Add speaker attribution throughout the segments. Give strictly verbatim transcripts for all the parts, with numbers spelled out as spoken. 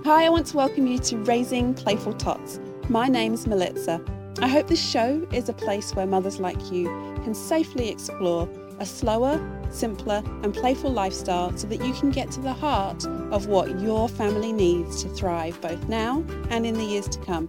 Speaker 1: Hi, I want to welcome you to Raising Playful Tots. My name's Melitza. I hope this show is a place where mothers like you can safely explore a slower, simpler and playful lifestyle so that you can get to the heart of what your family needs to thrive both now and in the years to come.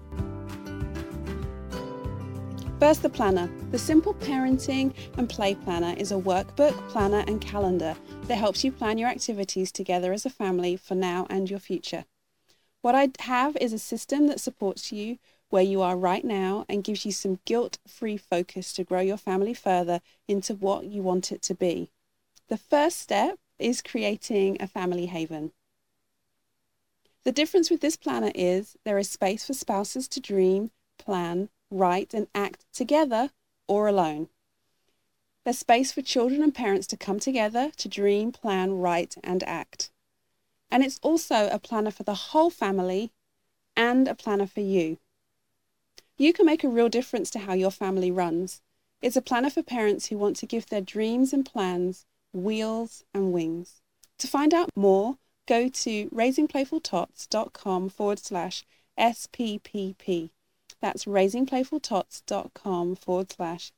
Speaker 1: First, the planner. The Simple Parenting and Play Planner is a workbook, planner and calendar that helps you plan your activities together as a family for now and your future. What I have is a system that supports you where you are right now and gives you some guilt-free focus to grow your family further into what you want it to be. The first step is creating a family haven. The difference with this planner is there is space for spouses to dream, plan, write and act together or alone. There's space for children and parents to come together to dream, plan, write and act. And it's also a planner for the whole family and a planner for you. You can make a real difference to how your family runs. It's a planner for parents who want to give their dreams and plans wheels and wings. To find out more, go to raisingplayfultots.com forward slash SPPP. That's raisingplayfultots.com forward slash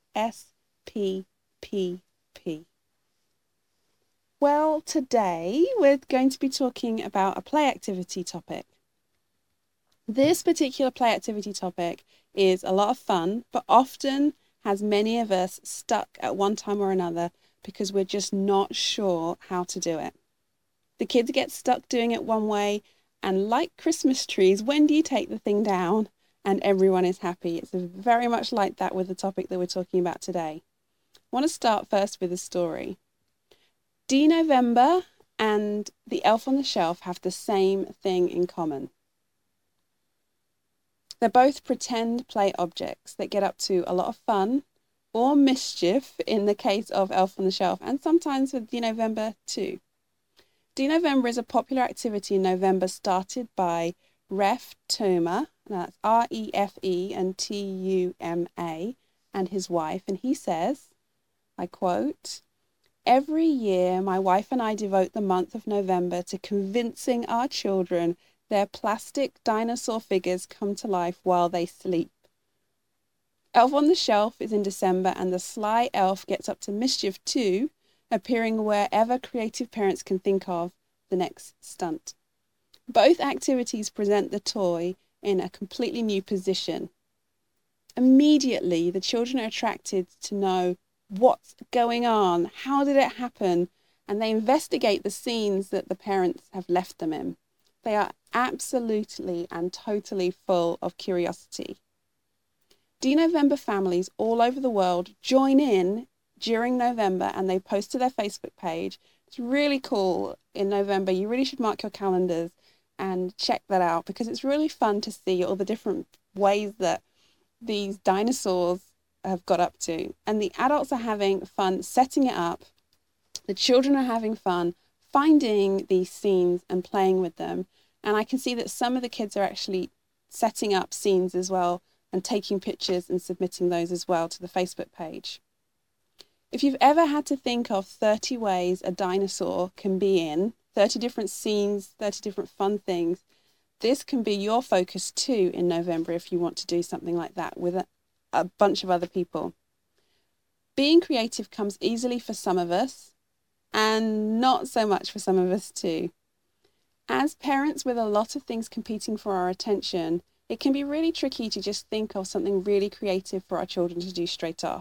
Speaker 1: SPPP. Well, today we're going to be talking about a play activity topic. This particular play activity topic is a lot of fun, but often has many of us stuck at one time or another because we're just not sure how to do it. The kids get stuck doing it one way, and like Christmas trees, when do you take the thing down and everyone is happy? It's very much like that with the topic that we're talking about today. I want to start first with a story. Dee November and the Elf on the Shelf have the same thing in common. They're both pretend play objects that get up to a lot of fun or mischief in the case of Elf on the Shelf, and sometimes with Dee November too. Dee November is a popular activity in November started by Ref Tuma, that's R E F E and T U M A, and his wife, and he says, I quote, "Every year my wife and I devote the month of November to convincing our children their plastic dinosaur figures come to life while they sleep. Elf on the Shelf is in December and the sly elf gets up to mischief too, appearing wherever creative parents can think of the next stunt. Both activities present the toy in a completely new position. Immediately, the children are attracted to know what's going on, how did it happen, and they investigate the scenes that the parents have left them in. They are absolutely and totally full of curiosity. Dee November families all over the world join in during November and they post to their Facebook page. It's really cool in November. You really should mark your calendars and check that out because it's really fun to see all the different ways that these dinosaurs have got up to. And the adults are having fun setting it up. The children are having fun finding these scenes and playing with them. And I can see that some of the kids are actually setting up scenes as well and taking pictures and submitting those as well to the Facebook page. If you've ever had to think of thirty ways a dinosaur can be in, thirty different scenes, thirty different fun things, this can be your focus too in November if you want to do something like that with a, a bunch of other people. Being creative comes easily for some of us and not so much for some of us too. As parents with a lot of things competing for our attention, it can be really tricky to just think of something really creative for our children to do straight off.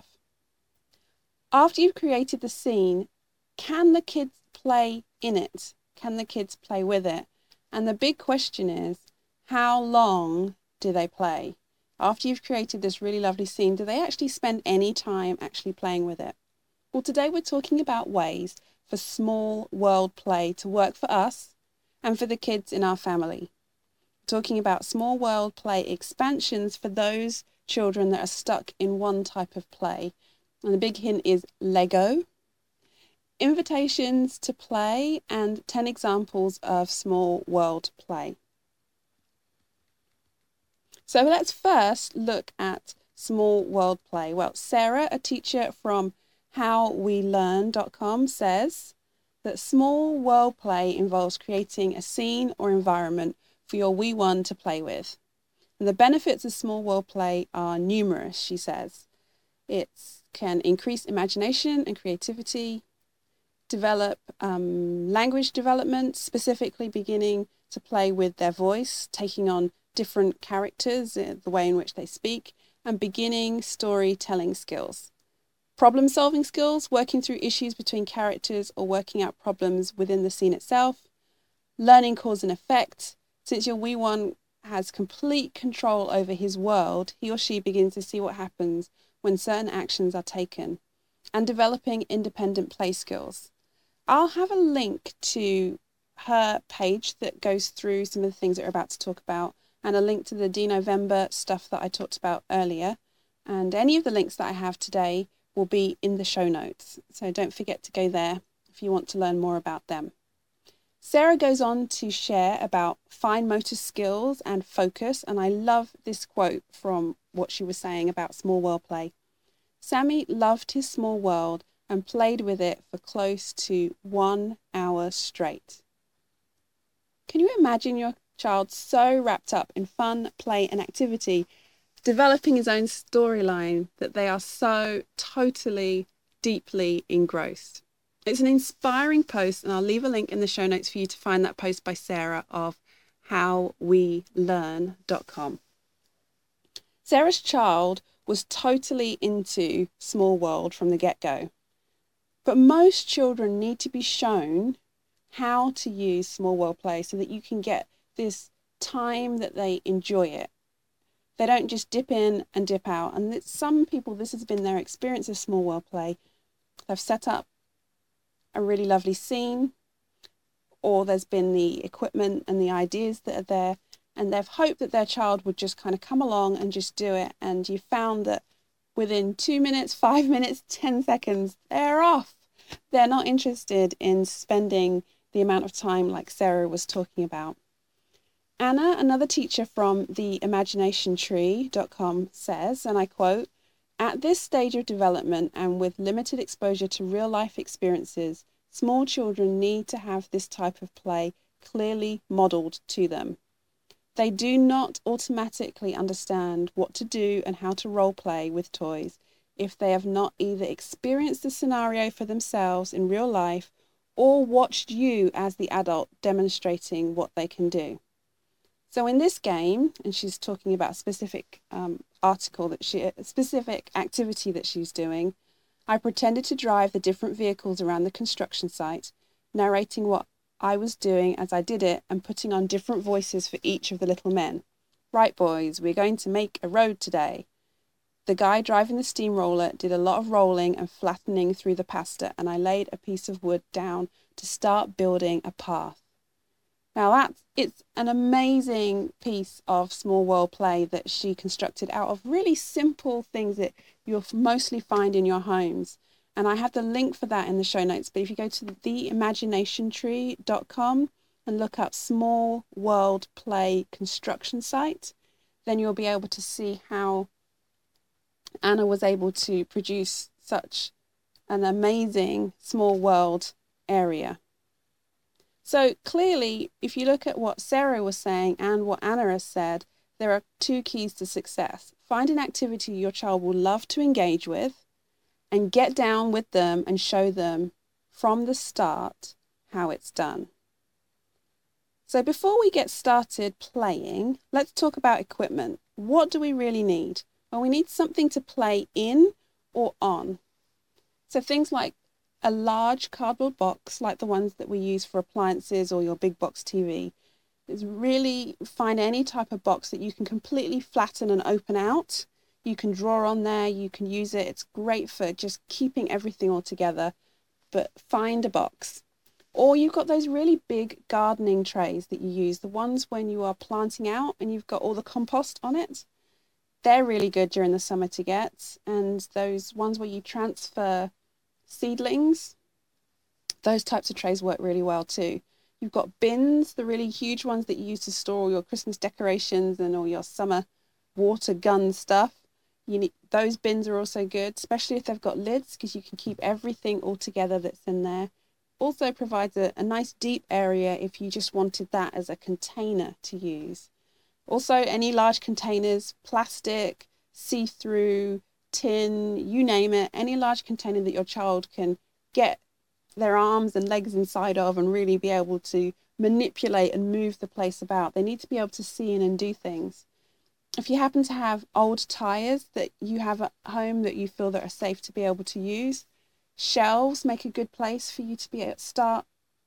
Speaker 1: After you've created the scene, can the kids play in it? Can the kids play with it? And the big question is, how long do they play? After you've created this really lovely scene, do they actually spend any time actually playing with it? Well, today we're talking about ways for small world play to work for us and for the kids in our family. We're talking about small world play expansions for those children that are stuck in one type of play. And the big hint is Lego, invitations to play, and ten examples of small world play. So let's first look at small world play. Well, Sarah, a teacher from how we learn dot com, says that small world play involves creating a scene or environment for your wee one to play with. And the benefits of small world play are numerous, she says. It can increase imagination and creativity, develop um, language development, specifically beginning to play with their voice, taking on different characters, the way in which they speak, and beginning storytelling skills. Problem-solving skills, working through issues between characters or working out problems within the scene itself. Learning cause and effect. Since your wee one has complete control over his world, he or she begins to see what happens when certain actions are taken. And developing independent play skills. I'll have a link to her page that goes through some of the things that we're about to talk about, and a link to the D-November stuff that I talked about earlier. And any of the links that I have today will be in the show notes. So don't forget to go there if you want to learn more about them. Sarah goes on to share about fine motor skills and focus, and I love this quote from what she was saying about small world play. Sammy loved his small world and played with it for close to one hour straight. Can you imagine your child so wrapped up in fun, play and activity, developing his own storyline, that they are so totally, deeply engrossed? It's an inspiring post, and I'll leave a link in the show notes for you to find that post by Sarah of how we learn dot com. Sarah's child was totally into Small World from the get-go. But most children need to be shown how to use Small World play so that you can get this time that they enjoy it. They don't just dip in and dip out. And some people, this has been their experience of Small World play. They've set up a really lovely scene, or there's been the equipment and the ideas that are there, and they've hoped that their child would just kind of come along and just do it. And you found that within two minutes, five minutes, ten seconds, they're off. They're not interested in spending the amount of time like Sarah was talking about. Anna, another teacher from the imagination tree dot com, says, and I quote, "At this stage of development and with limited exposure to real-life experiences, small children need to have this type of play clearly modelled to them. They do not automatically understand what to do and how to role play with toys if they have not either experienced the scenario for themselves in real life or watched you as the adult demonstrating what they can do." So in this game, and she's talking about a specific um, article that she, a specific activity that she's doing, I pretended to drive the different vehicles around the construction site, narrating what I was doing as I did it and putting on different voices for each of the little men. "Right, boys, we're going to make a road today." The guy driving the steamroller did a lot of rolling and flattening through the pasta, and I laid a piece of wood down to start building a path. Now that's, it's an amazing piece of small world play that she constructed out of really simple things that you'll mostly find in your homes. And I have the link for that in the show notes. But if you go to the imagination tree dot com and look up Small World Play Construction Site, then you'll be able to see how Anna was able to produce such an amazing small world area. So clearly, if you look at what Sarah was saying and what Anna has said, there are two keys to success. Find an activity your child will love to engage with and get down with them and show them from the start how it's done. So before we get started playing, let's talk about equipment. What do we really need? Well, we need something to play in or on. So things like a large cardboard box like the ones that we use for appliances or your big box T V. Is really find any type of box that you can completely flatten and open out. You can draw on there, you can use it. It's great for just keeping everything all together, but find a box. Or you've got those really big gardening trays that you use, the ones when you are planting out and you've got all the compost on it. They're really good during the summer to get. And those ones where you transfer seedlings, those types of trays work really well too. You've got bins, the really huge ones that you use to store all your Christmas decorations and all your summer water gun stuff. You need, those bins are also good, especially if they've got lids, because you can keep everything all together that's in there. also provides a, a nice deep area if you just wanted that as a container to use. Also, any large containers, plastic, see-through, tin, you name it, any large container that your child can get their arms and legs inside of and really be able to manipulate and move the place about. They need to be able to see in and do things. If you happen to have old tires that you have at home that you feel that are safe to be able to use, shelves make a good place for you to be able to start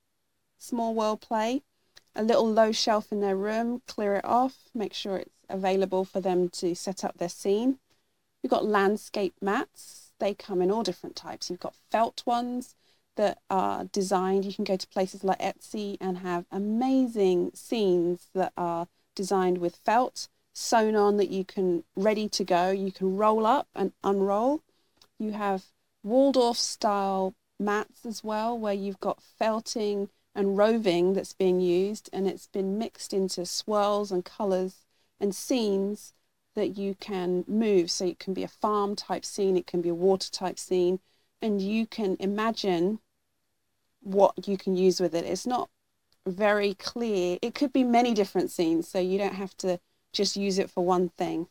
Speaker 1: small world play. A little low shelf in their room, clear it off, make sure it's available for them to set up their scene. We've got landscape mats. They come in all different types. You've got felt ones that are designed. You can go to places like Etsy and have amazing scenes that are designed with felt sewn on that you can ready to go. You can roll up and unroll. You have Waldorf style mats as well, where you've got felting and roving that's being used, and it's been mixed into swirls and colours and scenes that you can move. So it can be a farm type scene, it can be a water type scene, and you can imagine what you can use with it. It's not very clear. It could be many different scenes, so you don't have to just use it for one thing.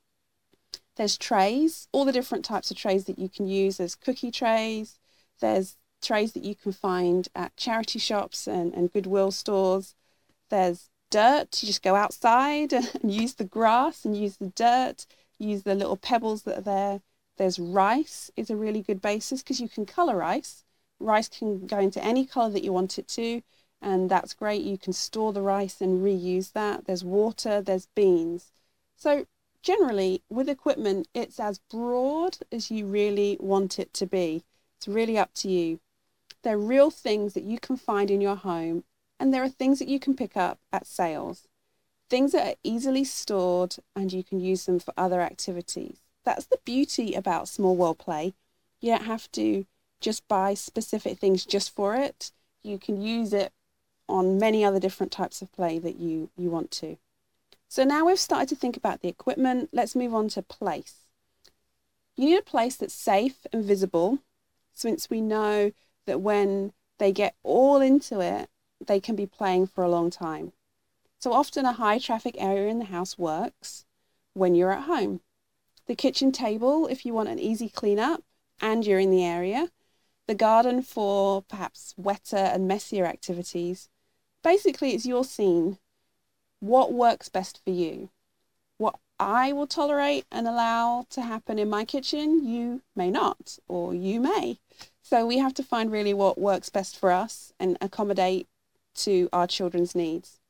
Speaker 1: There's trays, all the different types of trays that you can use. There's cookie trays, there's trays that you can find at charity shops and, and Goodwill stores. There's dirt, you just go outside and use the grass and use the dirt, use the little pebbles that are there. There's rice, is a really good basis because you can colour rice. Rice can go into any colour that you want it to, and that's great. You can store the rice and reuse that. There's water, there's beans. So generally, with equipment, it's as broad as you really want it to be. It's really up to you. They're real things that you can find in your home, and there are things that you can pick up at sales. Things that are easily stored, and you can use them for other activities. That's the beauty about small world play. You don't have to just buy specific things just for it. You can use it on many other different types of play that you, you want to. So now we've started to think about the equipment, let's move on to place. You need a place that's safe and visible, since we know that when they get all into it, they can be playing for a long time. So often a high traffic area in the house works when you're at home. The kitchen table, if you want an easy clean up and you're in the area. The garden for perhaps wetter and messier activities. Basically, it's your scene. What works best for you? What I will tolerate and allow to happen in my kitchen, you may not, or you may. So we have to find really what works best for us and accommodate to our children's needs.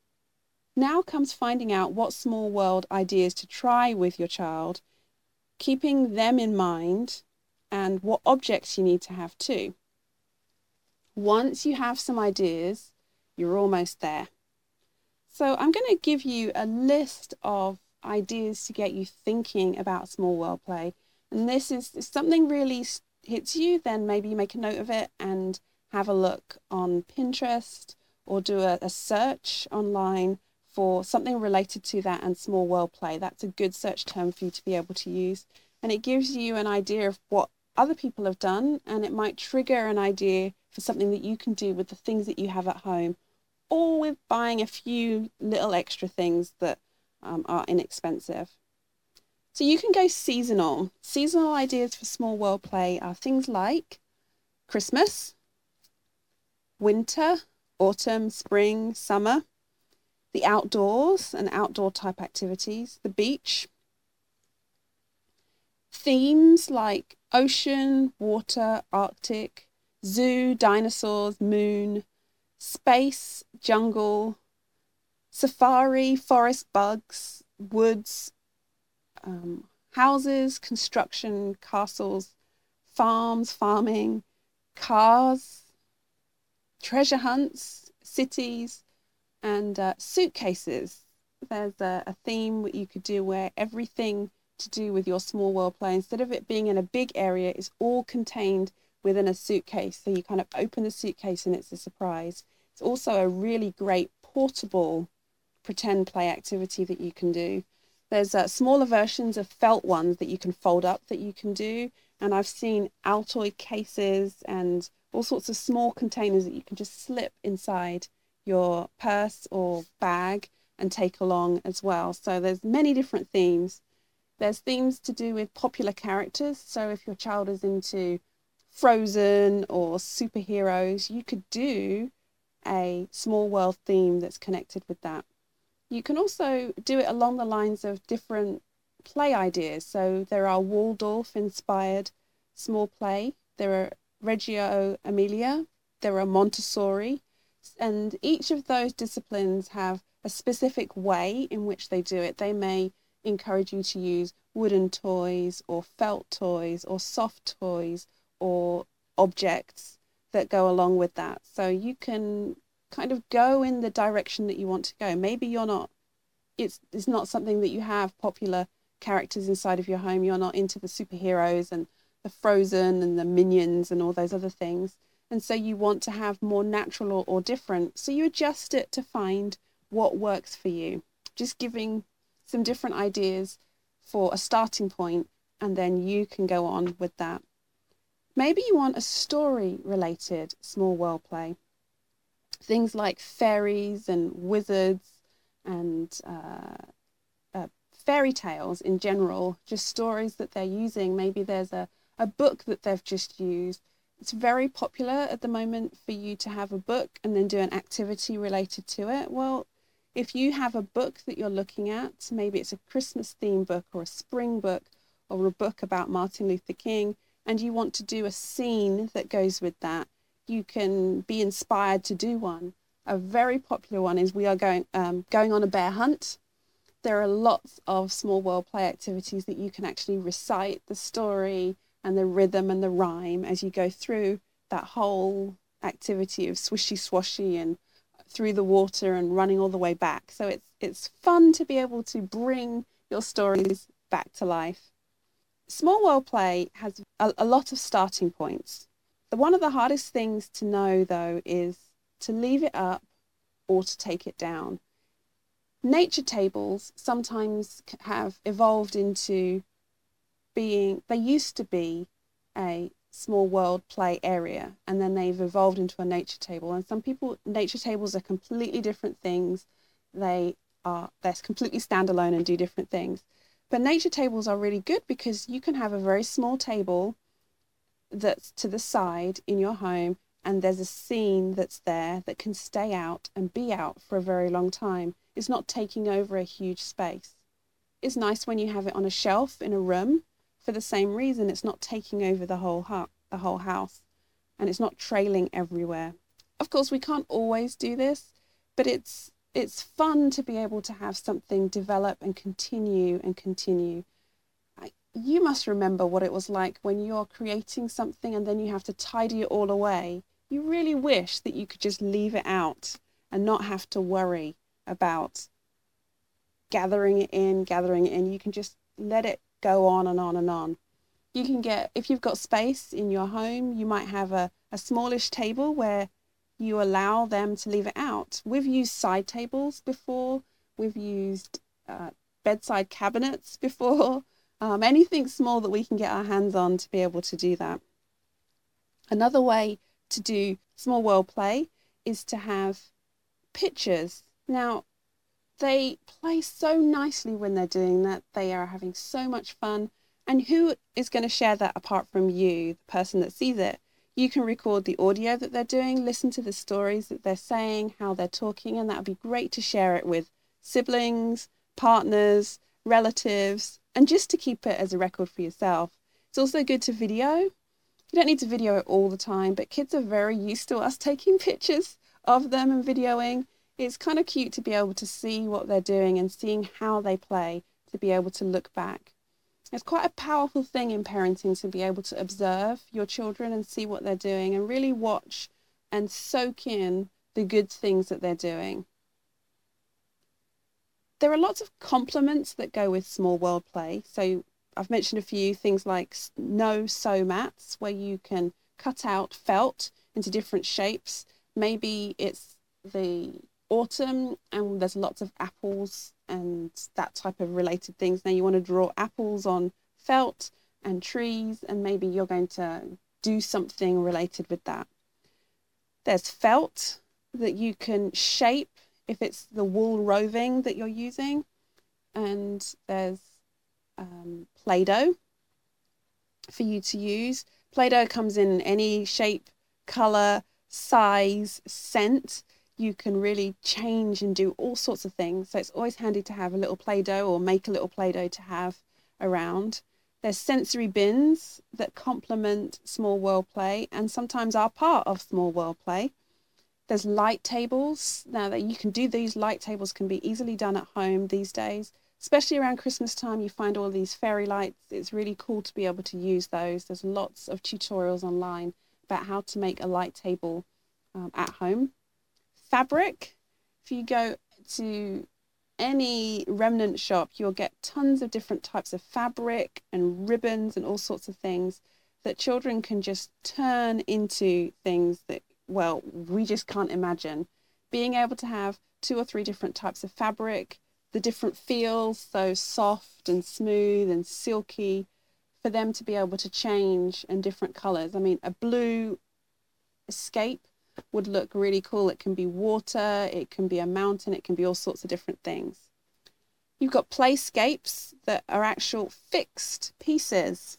Speaker 1: Now comes finding out what small world ideas to try with your child, keeping them in mind, and what objects you need to have too. Once you have some ideas, you're almost there. So I'm going to give you a list of ideas to get you thinking about small world play. And this is, if something really hits you, then maybe you make a note of it and have a look on Pinterest or do a, a search online for something related to that and small world play. That's a good search term for you to be able to use. And it gives you an idea of what other people have done, and it might trigger an idea for something that you can do with the things that you have at home, or with buying a few little extra things that um, are inexpensive. So you can go seasonal. Seasonal ideas for small world play are things like Christmas, winter, autumn, spring, summer, the outdoors and outdoor type activities, the beach. Themes like ocean, water, Arctic, zoo, dinosaurs, moon, space, jungle, safari, forest bugs, woods, um, houses, construction, castles, farms, farming, cars, treasure hunts, cities, and uh, suitcases. There's a, a theme that you could do where everything to do with your small world play, instead of it being in a big area, is all contained within a suitcase. So you kind of open the suitcase and it's a surprise. It's also a really great portable pretend play activity that you can do. There's uh, smaller versions of felt ones that you can fold up that you can do. And I've seen Altoid cases and all sorts of small containers that you can just slip inside your purse or bag and take along as well. So there's many different themes. There's themes to do with popular characters. So if your child is into Frozen or superheroes, you could do a small world theme that's connected with that. You can also do it along the lines of different play ideas. So there are Waldorf inspired small play, there are Reggio Emilia, there are Montessori, and each of those disciplines have a specific way in which they do it. They may encourage you to use wooden toys or felt toys or soft toys or objects that go along with that. So you can kind of go in the direction that you want to go. Maybe you're not, it's, it's not something that you have popular characters inside of your home. You're not into the superheroes and the Frozen and the Minions and all those other things. And so you want to have more natural or, or different. So you adjust it to find what works for you. Just giving some different ideas for a starting point, and then you can go on with that. Maybe you want a story-related small world play. Things like fairies and wizards and uh, uh, fairy tales in general, just stories that they're using. Maybe there's a, a book that they've just used. It's very popular at the moment for you to have a book and then do an activity related to it. Well, if you have a book that you're looking at, maybe it's a Christmas theme book or a spring book or a book about Martin Luther King, and you want to do a scene that goes with that, you can be inspired to do one. A very popular one is we are going um, going on a bear hunt. There are lots of small world play activities that you can actually recite the story and the rhythm and the rhyme as you go through that whole activity of swishy swashy and through the water and running all the way back. So it's it's fun to be able to bring your stories back to life. Small world play has a, a lot of starting points. The, one of the hardest things to know, though, is to leave it up or to take it down. Nature tables sometimes have evolved into being, they used to be a small world play area, and then they've evolved into a nature table. And some people, nature tables are completely different things. They are, they're completely standalone and do different things. But nature tables are really good because you can have a very small table that's to the side in your home, and there's a scene that's there that can stay out and be out for a very long time. It's not taking over a huge space. It's nice when you have it on a shelf in a room. For the same reason, it's not taking over the whole hu- the whole house, and it's not trailing everywhere. Of course, we can't always do this, but it's it's fun to be able to have something develop and continue and continue. I, you must remember what it was like when you're creating something and then you have to tidy it all away. You really wish that you could just leave it out and not have to worry about gathering it in, gathering it in. You can just let it go on and on and on. You can get, if you've got space in your home, you might have a, a smallish table where you allow them to leave it out. We've used side tables before. We've used uh, bedside cabinets before. Um, anything small that we can get our hands on to be able to do that. Another way to do small world play is to have pictures. Now, they play so nicely when they're doing that. They are having so much fun. And who is going to share that apart from you, the person that sees it? You can record the audio that they're doing, listen to the stories that they're saying, how they're talking, and that would be great to share it with siblings, partners, relatives, and just to keep it as a record for yourself. It's also good to video. You don't need to video it all the time, but kids are very used to us taking pictures of them and videoing. It's kind of cute to be able to see what they're doing and seeing how they play, to be able to look back. It's quite a powerful thing in parenting to be able to observe your children and see what they're doing and really watch and soak in the good things that they're doing. There are lots of complements that go with small world play. So I've mentioned a few things like no-sew mats, where you can cut out felt into different shapes. Maybe it's the autumn and there's lots of apples and that type of related things. Now you want to draw apples on felt and trees, and maybe you're going to do something related with that. There's felt that you can shape if it's the wool roving that you're using. And there's um, Play-Doh for you to use. Play-Doh comes in any shape, color, size, scent. You can really change and do all sorts of things. So it's always handy to have a little Play-Doh or make a little Play-Doh to have around. There's sensory bins that complement small world play and sometimes are part of small world play. There's light tables. Now that you can do these light tables can be easily done at home these days, especially around Christmas time. You find all these fairy lights. It's really cool to be able to use those. There's lots of tutorials online about how to make a light table um, at home. Fabric. If you go to any remnant shop, you'll get tons of different types of fabric and ribbons and all sorts of things that children can just turn into things that, well, we just can't imagine. Being able to have two or three different types of fabric, the different feels, so soft and smooth and silky, for them to be able to change in different colors. I mean, a blue escape would look really cool. It can be water, it can be a mountain, it can be all sorts of different things. You've got playscapes that are actual fixed pieces.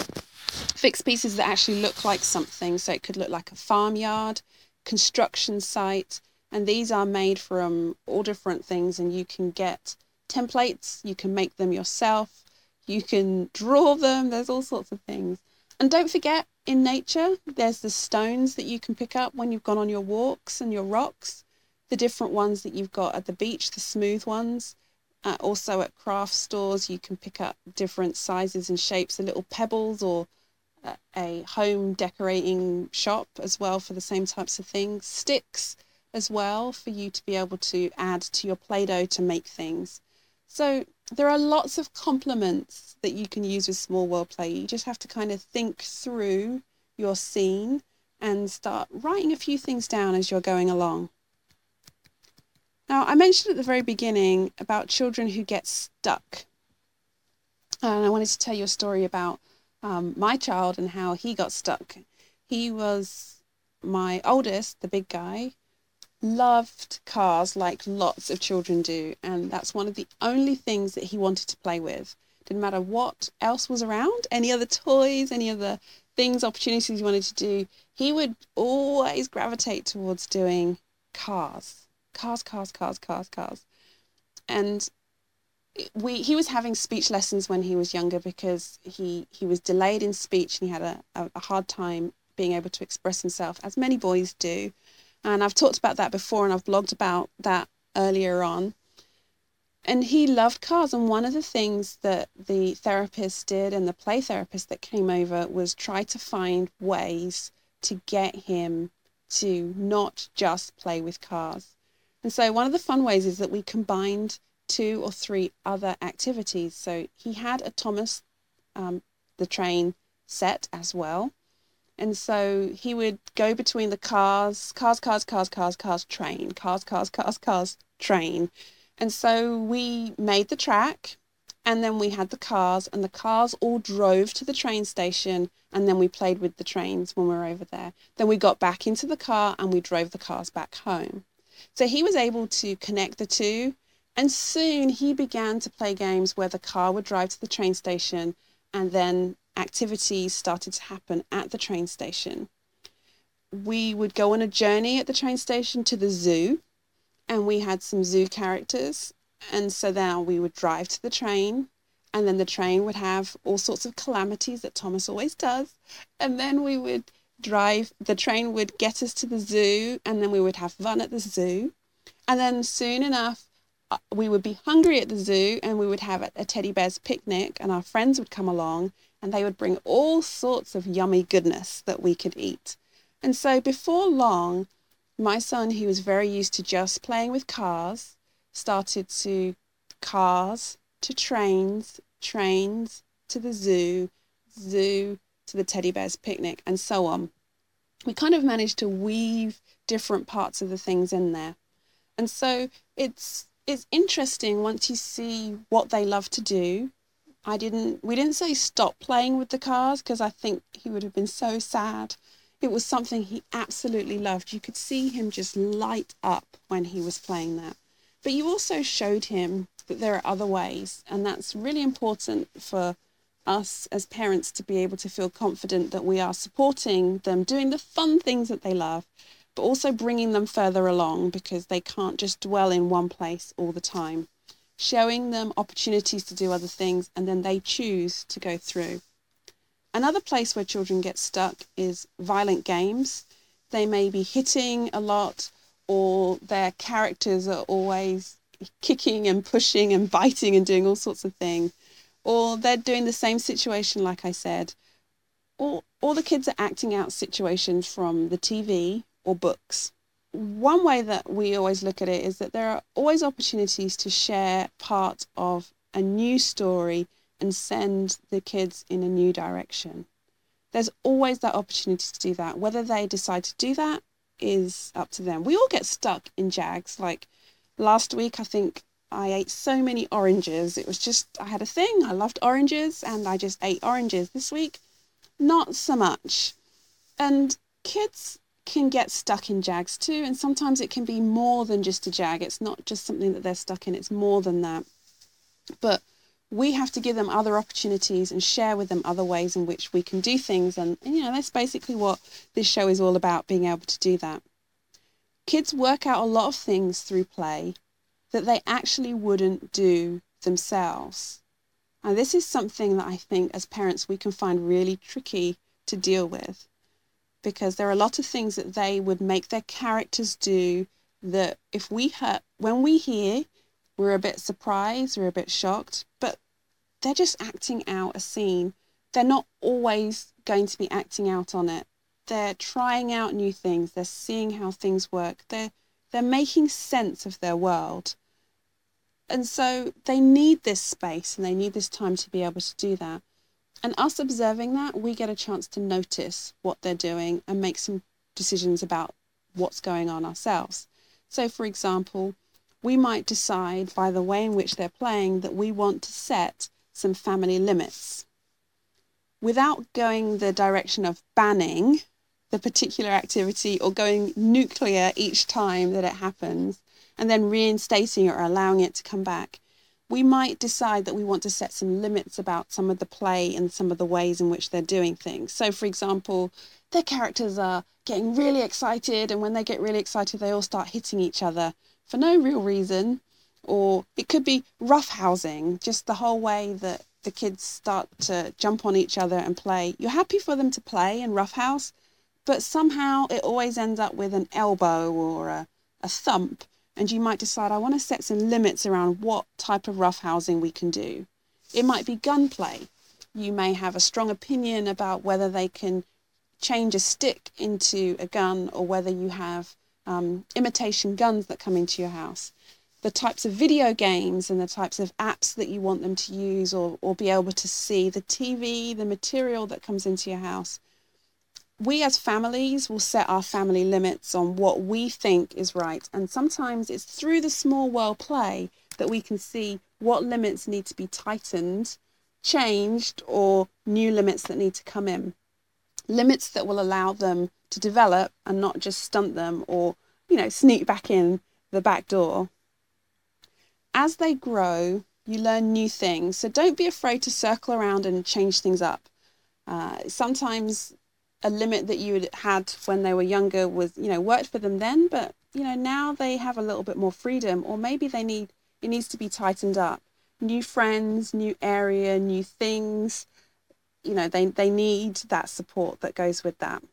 Speaker 1: Fixed pieces that actually look like something. So it could look like a farmyard, construction site, and these are made from all different things, and you can get templates, you can make them yourself, you can draw them, there's all sorts of things. And don't forget, in nature, there's the stones that you can pick up when you've gone on your walks and your rocks, the different ones that you've got at the beach, the smooth ones. Uh, also at craft stores, you can pick up different sizes and shapes, the little pebbles, or uh, a home decorating shop as well for the same types of things. Sticks as well for you to be able to add to your Play-Doh to make things. So there are lots of complements that you can use with small world play. You just have to kind of think through your scene and start writing a few things down as you're going along. Now, I mentioned at the very beginning about children who get stuck. And I wanted to tell you a story about um, my child and how he got stuck. He was my oldest, the big guy, loved cars like lots of children do, and that's one of the only things that he wanted to play with. Didn't matter what else was around, any other toys, any other things, opportunities he wanted to do, he would always gravitate towards doing cars. Cars, cars, cars, cars, cars. And we he was having speech lessons when he was younger because he, he was delayed in speech and he had a, a, a hard time being able to express himself, as many boys do. And I've talked about that before, and I've blogged about that earlier on. And he loved cars. And one of the things that the therapist did, and the play therapist that came over, was try to find ways to get him to not just play with cars. And so one of the fun ways is that we combined two or three other activities. So he had a Thomas um, the Train set as well. And so he would go between the cars, cars, cars, cars, cars, cars, train, cars, cars, cars, cars, train. And so we made the track, and then we had the cars, and the cars all drove to the train station, and then we played with the trains when we were over there. Then we got back into the car and we drove the cars back home. So he was able to connect the two, and soon he began to play games where the car would drive to the train station, and then activities started to happen at the train station. We would go on a journey at the train station to the zoo, and we had some zoo characters, and so now we would drive to the train, and then the train would have all sorts of calamities that Thomas always does, and then we would drive, the train would get us to the zoo, and then we would have fun at the zoo, and then soon enough we would be hungry at the zoo, and we would have a, a teddy bear's picnic, and our friends would come along, and they would bring all sorts of yummy goodness that we could eat. And so before long, my son, who was very used to just playing with cars, started to cars to trains, trains to the zoo, zoo to the teddy bear's picnic, and so on. We kind of managed to weave different parts of the things in there. And so it's it's interesting once you see what they love to do. I didn't, we didn't say stop playing with the cars, because I think he would have been so sad It was something he absolutely loved. You could see him just light up when he was playing that. But you also showed him that there are other ways, and that's really important for us as parents to be able to feel confident that we are supporting them doing the fun things that they love, but also bringing them further along because they can't just dwell in one place all the time. Showing them opportunities to do other things, and then they choose to go through. Another place where children get stuck is violent games. They may be hitting a lot, or their characters are always kicking and pushing and biting and doing all sorts of things. Or they're doing the same situation, like I said. Or, or the kids are acting out situations from the T V or books. One way that we always look at it is that there are always opportunities to share part of a new story and send the kids in a new direction. There's always that opportunity to do that. Whether they decide to do that is up to them. We all get stuck in jags. Like last week, I think I ate so many oranges. It was just, I had a thing. I loved oranges and I just ate oranges. This week, not so much. And kids can get stuck in jags too. And sometimes it can be more than just a jag. It's not just something that they're stuck in. It's more than that. But we have to give them other opportunities and share with them other ways in which we can do things. And, and, you know, that's basically what this show is all about, being able to do that. Kids work out a lot of things through play that they actually wouldn't do themselves. And this is something that I think as parents we can find really tricky to deal with, because there are a lot of things that they would make their characters do that if we hear, when we hear, we're a bit surprised, we're a bit shocked, but they're just acting out a scene. They're not always going to be acting out on it. They're trying out new things. They're seeing how things work. They're, they're making sense of their world. And so they need this space and they need this time to be able to do that. And us observing that, we get a chance to notice what they're doing and make some decisions about what's going on ourselves. So, for example, we might decide by the way in which they're playing that we want to set some family limits. Without going the direction of banning the particular activity or going nuclear each time that it happens and then reinstating it or allowing it to come back, we might decide that we want to set some limits about some of the play and some of the ways in which they're doing things. So, for example, their characters are getting really excited, and when they get really excited, they all start hitting each other for no real reason. Or it could be roughhousing, just the whole way that the kids start to jump on each other and play. You're happy for them to play and roughhouse, but somehow it always ends up with an elbow or a, a thump. And you might decide, I want to set some limits around what type of roughhousing we can do. It might be gunplay. You may have a strong opinion about whether they can change a stick into a gun or whether you have um, imitation guns that come into your house. The types of video games and the types of apps that you want them to use or, or be able to see, the T V, the material that comes into your house. We as families will set our family limits on what we think is right. And sometimes it's through the small world play that we can see what limits need to be tightened, changed, or new limits that need to come in. Limits that will allow them to develop and not just stunt them or, you know, sneak back in the back door. As they grow, you learn new things. So don't be afraid to circle around and change things up. Uh, sometimes a limit that you had when they were younger was, you know, worked for them then, but, you know, now they have a little bit more freedom, or maybe they need, it needs to be tightened up. New friends, new area, new things, you know, they, they need that support that goes with that.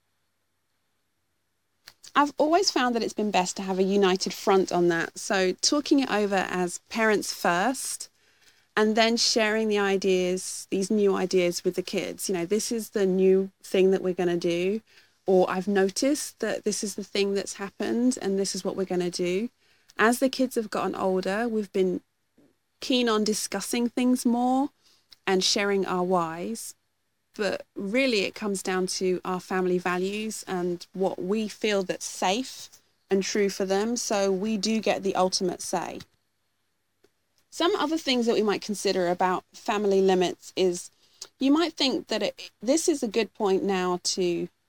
Speaker 1: I've always found that it's been best to have a united front on that. So talking it over as parents first, and then sharing the ideas, these new ideas with the kids. You know, this is the new thing that we're going to do, or I've noticed that this is the thing that's happened and this is what we're going to do. As the kids have gotten older, we've been keen on discussing things more and sharing our whys. But really it comes down to our family values and what we feel that's safe and true for them. So we do get the ultimate say. Some other things that we might consider about family limits is you might think that it, this is a good point now to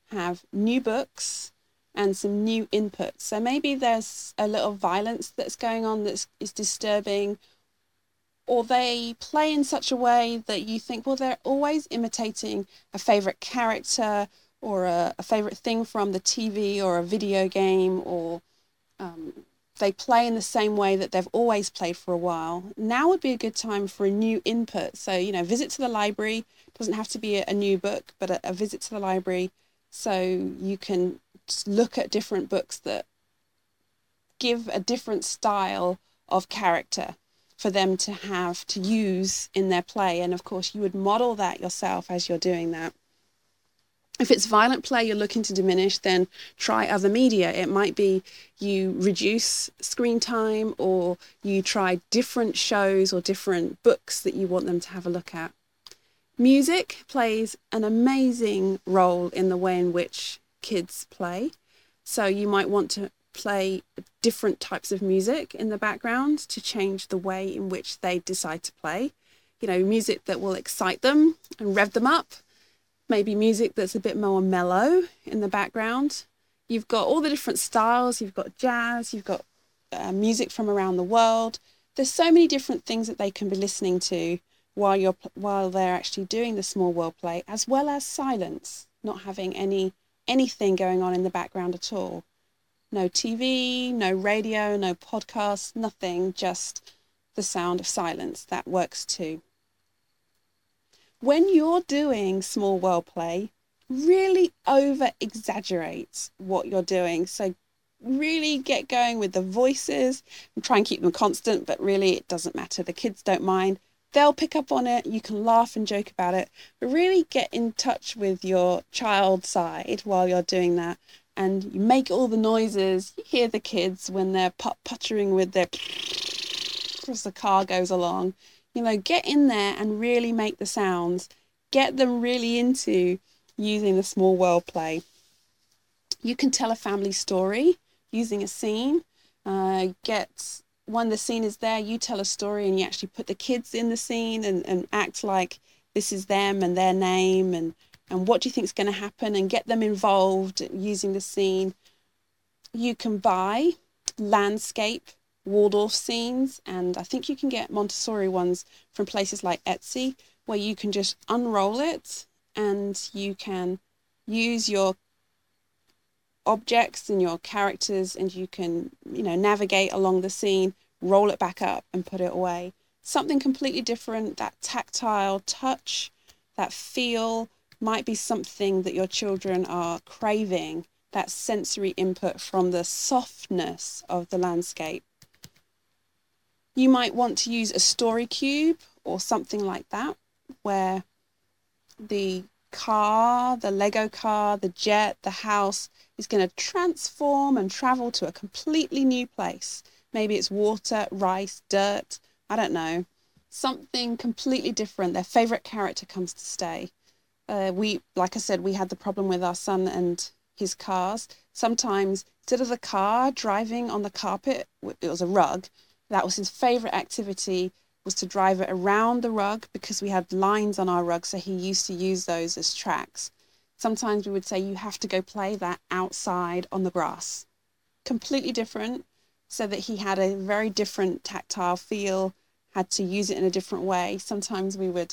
Speaker 1: have new books and some new inputs. So maybe there's a little violence that's going on that is disturbing, or they play in such a way that you think, well, they're always imitating a favorite character or a, a favorite thing from the T V or a video game, or um, they play in the same way that they've always played for a while. Now would be a good time for a new input. So, you know, visit to the library. It doesn't have to be a, a new book, but a, a visit to the library, so you can look at different books that give a different style of character for them to have to use in their play. And of course, you would model that yourself as you're doing that. If it's violent play you're looking to diminish, then try other media. It might be you reduce screen time, or you try different shows or different books that you want them to have a look at. Music plays an amazing role in the way in which kids play. So you might want to play different types of music in the background to change the way in which they decide to play. You know, music that will excite them and rev them up. Maybe music that's a bit more mellow in the background. You've got all the different styles. You've got jazz, you've got uh, music from around the world. There's so many different things that they can be listening to while you're while they're actually doing the small world play, as well as silence, not having any anything going on in the background at all. No T V, no radio, no podcast, nothing, just the sound of silence. That works too. When you're doing small world play, really over exaggerate what you're doing. So really get going with the voices and try and keep them constant, but really it doesn't matter. The kids don't mind. They'll pick up on it. You can laugh and joke about it, but really get in touch with your child side while you're doing that. And you make all the noises. You hear the kids when they're put-puttering with their as the car goes along. You know, get in there and really make the sounds. Get them really into using the small world play. You can tell a family story using a scene. Uh, get when the scene is there, you tell a story and you actually put the kids in the scene and, and act like this is them and their name and, and what do you think is going to happen, and get them involved using the scene. You can buy landscape Waldorf scenes, and I think you can get Montessori ones from places like Etsy, where you can just unroll it and you can use your objects and your characters, and you can, you know, navigate along the scene, roll it back up and put it away. Something completely different. That tactile touch, that feel might be something that your children are craving, that sensory input from the softness of the landscape. You might want to use a story cube or something like that, where the car, the Lego car, the jet, the house is going to transform and travel to a completely new place. Maybe it's water, rice, dirt, I don't know. Something completely different. Their favorite character comes to stay. Uh, we, like I said, we had the problem with our son and his cars. Sometimes instead of the car driving on the carpet, it was a rug. That was his favorite activity, was to drive it around the rug, because we had lines on our rug, so he used to use those as tracks. Sometimes we would say, you have to go play that outside on the grass. Completely different, so that he had a very different tactile feel, had to use it in a different way. Sometimes we would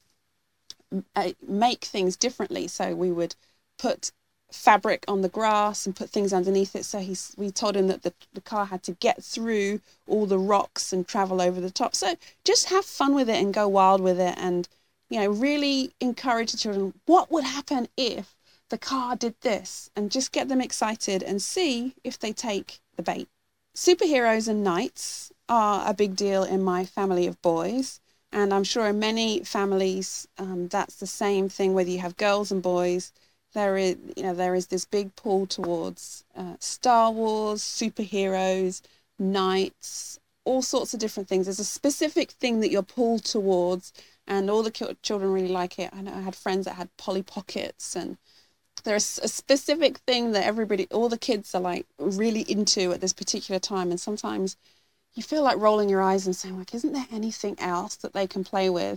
Speaker 1: make things differently, so we would put fabric on the grass and put things underneath it. So he's, we told him that the, the car had to get through all the rocks and travel over the top. So just have fun with it and go wild with it, and, you know, really encourage the children. What would happen if the car did this? And just get them excited and see if they take the bait. Superheroes and knights are a big deal in my family of boys, and I'm sure in many families um, that's the same thing, whether you have girls and boys. There is, you know, there is this big pull towards uh, Star Wars, superheroes, knights, all sorts of different things. There's a specific thing that you're pulled towards, and all the children really like it. I know I had friends that had Polly Pockets, and there's a specific thing that everybody, all the kids are like really into at this particular time. And sometimes you feel like rolling your eyes and saying, like, isn't there anything else that they can play with?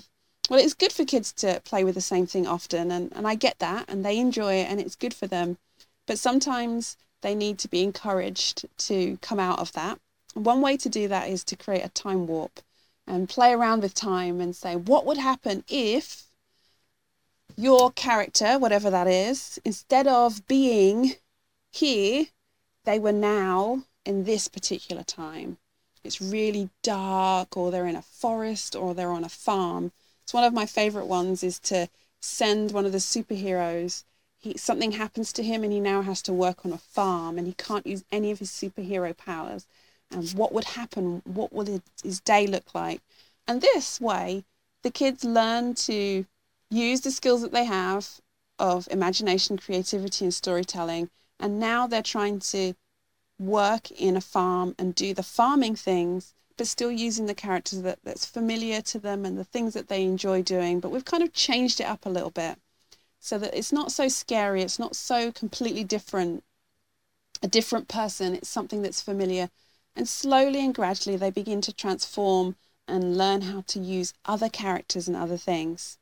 Speaker 1: Well, it's good for kids to play with the same thing often, and, and I get that, and they enjoy it, and it's good for them. But sometimes they need to be encouraged to come out of that. One way to do that is to create a time warp and play around with time and say, what would happen if your character, whatever that is, instead of being here, they were now in this particular time. It's really dark, or they're in a forest, or they're on a farm. It's one of my favorite ones is to send one of the superheroes. He, something happens to him and he now has to work on a farm and he can't use any of his superhero powers. And what would happen? What would his day look like? And this way, the kids learn to use the skills that they have of imagination, creativity, and storytelling. And now they're trying to work in a farm and do the farming things, but still using the characters that, that's familiar to them and the things that they enjoy doing. But we've kind of changed it up a little bit so that it's not so scary. It's not so completely different, a different person. It's something that's familiar. And slowly and gradually they begin to transform and learn how to use other characters and other things.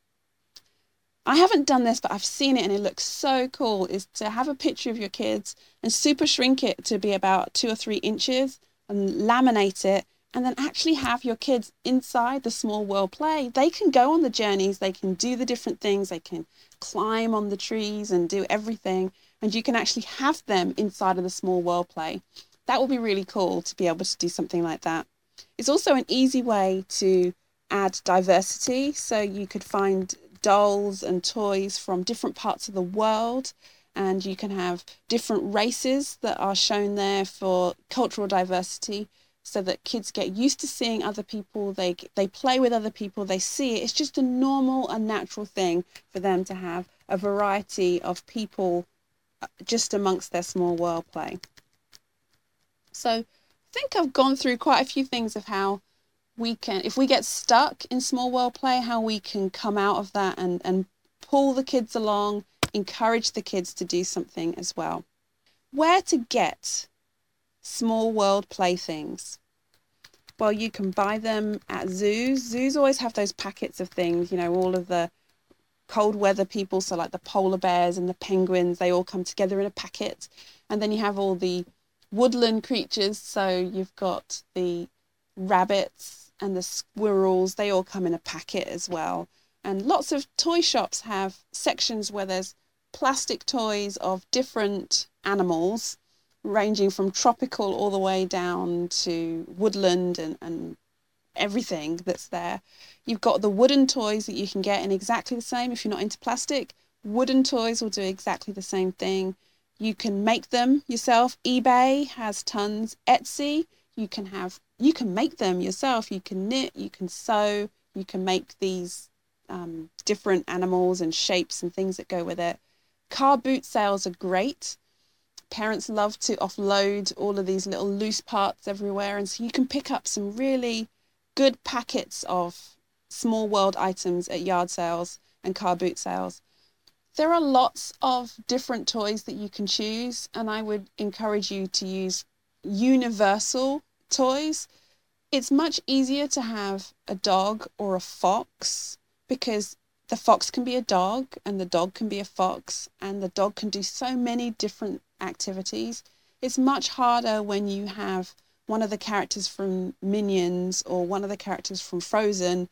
Speaker 1: I haven't done this, but I've seen it and it looks so cool, is to have a picture of your kids and super shrink it to be about two or three inches and laminate it, and then actually have your kids inside the Small World play. They can go on the journeys, they can do the different things, they can climb on the trees and do everything, and you can actually have them inside of the Small World play. That will be really cool to be able to do something like that. It's also an easy way to add diversity, so you could find dolls and toys from different parts of the world, and you can have different races that are shown there for cultural diversity, so that kids get used to seeing other people, they they play with other people, they see it. It's just a normal and natural thing for them to have a variety of people just amongst their Small World play. So I think I've gone through quite a few things of how we can, if we get stuck in Small World play, how we can come out of that and, and pull the kids along, encourage the kids to do something as well. Where to get Small World playthings? Well, you can buy them at zoos. Zoos always have those packets of things, you know, all of the cold weather people, so like the polar bears and the penguins, they all come together in a packet. And then you have all the woodland creatures, so you've got the rabbits and the squirrels, they all come in a packet as well. And lots of toy shops have sections where there's plastic toys of different animals, ranging from tropical all the way down to woodland and, and everything that's there. You've got the wooden toys that you can get in exactly the same. If you're not into plastic, wooden toys will do exactly the same thing. You can make them yourself. eBay has tons. Etsy, you can have, you can make them yourself. You can knit, you can sew, you can make these um, different animals and shapes and things that go with it. Car boot sales are great. Parents love to offload all of these little loose parts everywhere, and so you can pick up some really good packets of Small World items at yard sales and car boot sales. There are lots of different toys that you can choose, and I would encourage you to use universal toys. It's much easier to have a dog or a fox, because the fox can be a dog and the dog can be a fox, and the dog can do so many different activities. It's much harder when you have one of the characters from Minions or one of the characters from Frozen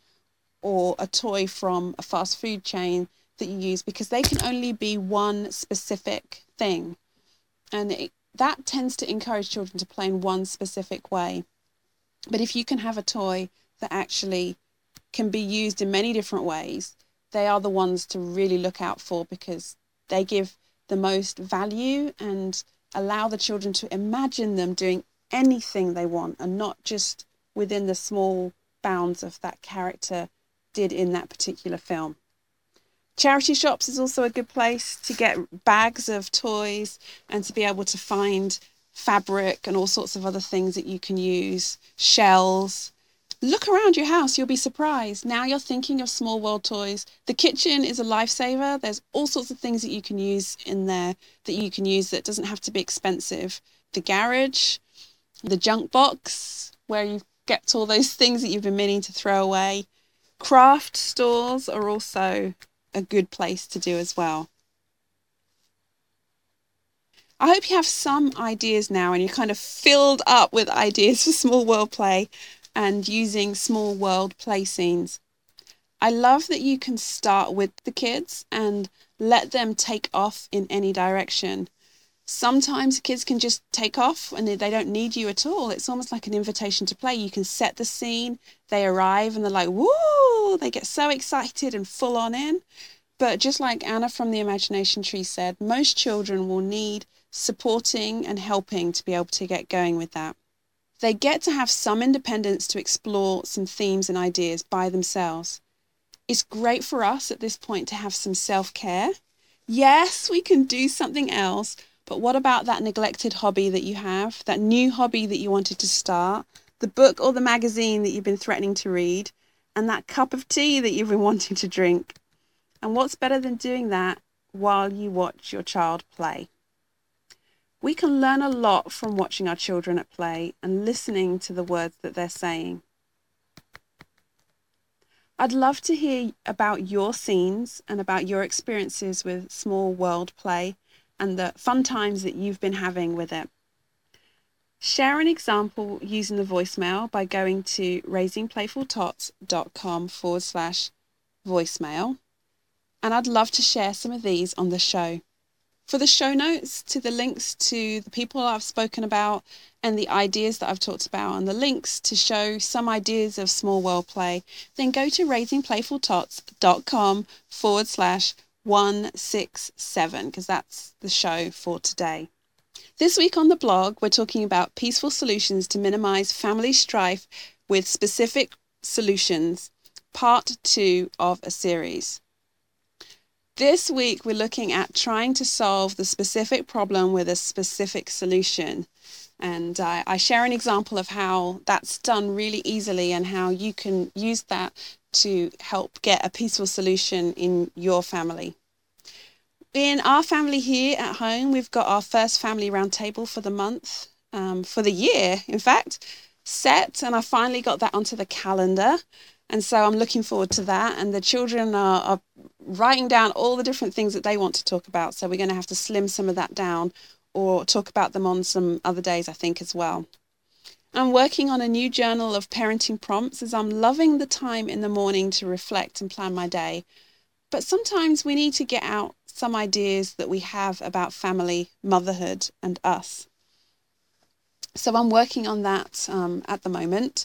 Speaker 1: or a toy from a fast food chain that you use, because they can only be one specific thing. And it, that tends to encourage children to play in one specific way. But if you can have a toy that actually can be used in many different ways, they are the ones to really look out for, because they give the most value and allow the children to imagine them doing anything they want and not just within the small bounds of that character did in that particular film. Charity shops is also a good place to get bags of toys and to be able to find fabric and all sorts of other things that you can use, shells. Look around your house, you'll be surprised. Now you're thinking of Small World toys. The kitchen is a lifesaver. There's all sorts of things that you can use in there that you can use that doesn't have to be expensive. The garage, the junk box, where you get all those things that you've been meaning to throw away. Craft stores are also a good place to do as well. I hope you have some ideas now and you're kind of filled up with ideas for small world play and using small world play scenes. I love that you can start with the kids and let them take off in any direction. Sometimes kids can just take off and they don't need you at all. It's almost like an invitation to play. You can set the scene, they arrive and they're like, woo, they get so excited and full on in. But just like Anna from the Imagination Tree said, most children will need supporting and helping to be able to get going with that. They get to have some independence to explore some themes and ideas by themselves. It's great for us at this point to have some self-care. Yes, we can do something else, but what about that neglected hobby that you have, that new hobby that you wanted to start, the book or the magazine that you've been threatening to read, and that cup of tea that you've been wanting to drink? And what's better than doing that while you watch your child play? We can learn a lot from watching our children at play and listening to the words that they're saying. I'd love to hear about your scenes and about your experiences with small world play and the fun times that you've been having with it. Share an example using the voicemail by going to raisingplayfultots.com forward slash voicemail. And I'd love to share some of these on the show. For the show notes, to the links to the people I've spoken about and the ideas that I've talked about and the links to show some ideas of small world play, then go to raisingplayfultots.com forward slash 167 because that's the show for today. This week on the blog, we're talking about peaceful solutions to minimize family strife with specific solutions, part two of a series. This week, we're looking at trying to solve the specific problem with a specific solution. And uh, I share an example of how that's done really easily and how you can use that to help get a peaceful solution in your family. In our family here at home, we've got our first family roundtable for the month, um, for the year, in fact, set. And I finally got that onto the calendar. And so I'm looking forward to that. And the children are, are writing down all the different things that they want to talk about. So we're going to have to slim some of that down or talk about them on some other days, I think, as well. I'm working on a new journal of parenting prompts as I'm loving the time in the morning to reflect and plan my day. But sometimes we need to get out some ideas that we have about family, motherhood, and us. So I'm working on that um, at the moment.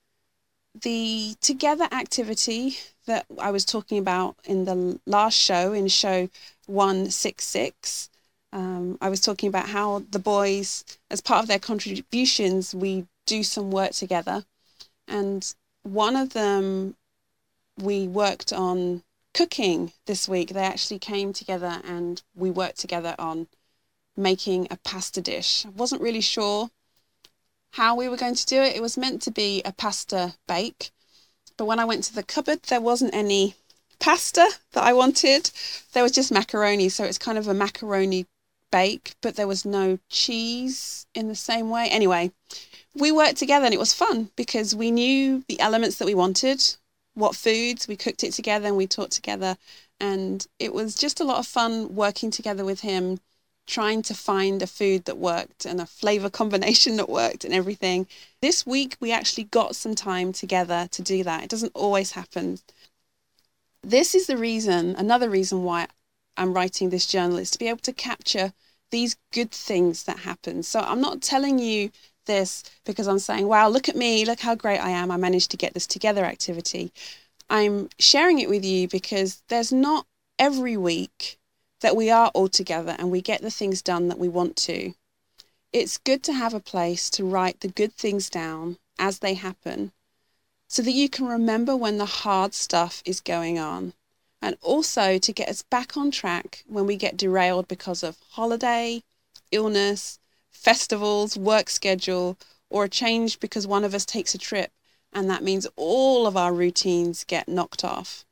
Speaker 1: The together activity that I was talking about in the last show, in show one sixty-six, um, I was talking about how the boys, as part of their contributions, we do some work together. And one of them, we worked on cooking this week. They actually came together and we worked together on making a pasta dish. I wasn't really sure how we were going to do it. It was meant to be a pasta bake, but when I went to the cupboard, there wasn't any pasta that I wanted. There was just macaroni, so it's kind of a macaroni bake, but there was no cheese in the same way. Anyway, we worked together and it was fun because we knew the elements that we wanted, what foods, we cooked it together and we talked together, and it was just a lot of fun working together with him, trying to find a food that worked and a flavor combination that worked and everything. This week, we actually got some time together to do that. It doesn't always happen. This is the reason, another reason why I'm writing this journal, is to be able to capture these good things that happen. So I'm not telling you this because I'm saying, wow, look at me, look how great I am. I managed to get this together activity. I'm sharing it with you because there's not every week that we are all together and we get the things done that we want to. It's good to have a place to write the good things down as they happen so that you can remember when the hard stuff is going on, and also to get us back on track when we get derailed because of holiday, illness, festivals, work schedule, or a change because one of us takes a trip, and that means all of our routines get knocked off.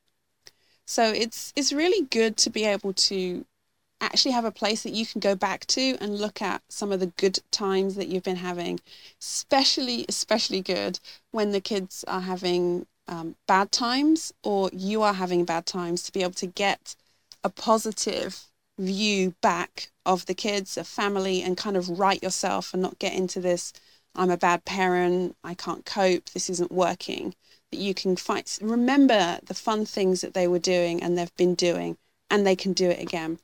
Speaker 1: So it's it's really good to be able to actually have a place that you can go back to and look at some of the good times that you've been having, especially, especially good when the kids are having um, bad times, or you are having bad times, to be able to get a positive view back of the kids, a family, and kind of right yourself and not get into this, I'm a bad parent, I can't cope, this isn't working. That you can find, remember the fun things that they were doing and they've been doing, and they can do it again.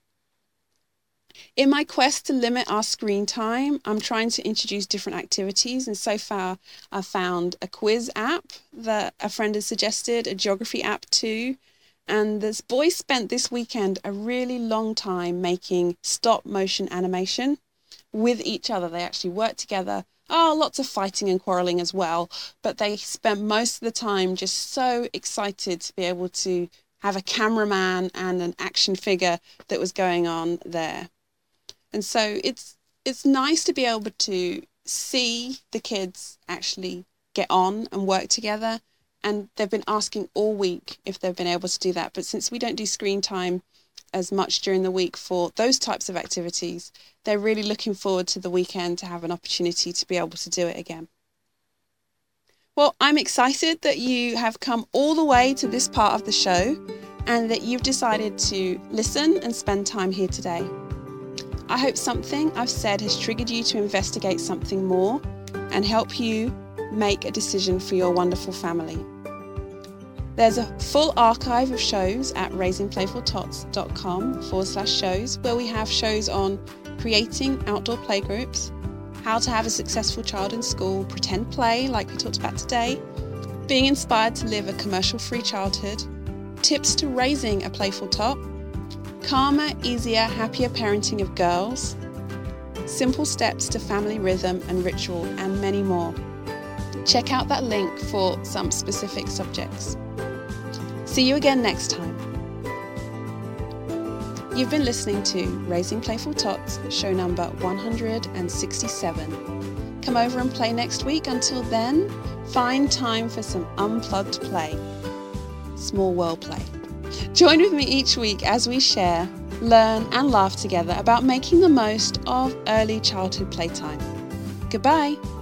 Speaker 1: In my quest to limit our screen time, I'm trying to introduce different activities, and so far I've found a quiz app that a friend has suggested, a geography app too, and this boys spent this weekend a really long time making stop motion animation with each other. They actually worked together. Oh, lots of fighting and quarrelling as well, but they spent most of the time just so excited to be able to have a cameraman and an action figure that was going on there. And so it's it's nice to be able to see the kids actually get on and work together. And they've been asking all week if they've been able to do that. But since we don't do screen time as much during the week for those types of activities, they're really looking forward to the weekend to have an opportunity to be able to do it again. Well, I'm excited that you have come all the way to this part of the show and that you've decided to listen and spend time here today. I hope something I've said has triggered you to investigate something more and help you make a decision for your wonderful family. There's a full archive of shows at raisingplayfultots.com forward slash shows, where we have shows on creating outdoor playgroups, how to have a successful child in school, pretend play like we talked about today, being inspired to live a commercial-free childhood, tips to raising a playful tot, calmer, easier, happier parenting of girls, simple steps to family rhythm and ritual, and many more. Check out that link for some specific subjects. See you again next time. You've been listening to Raising Playful Tots, show number one hundred sixty-seven. Come over and play next week. Until then, find time for some unplugged play. Small world play. Join with me each week as we share, learn and laugh together about making the most of early childhood playtime. Goodbye.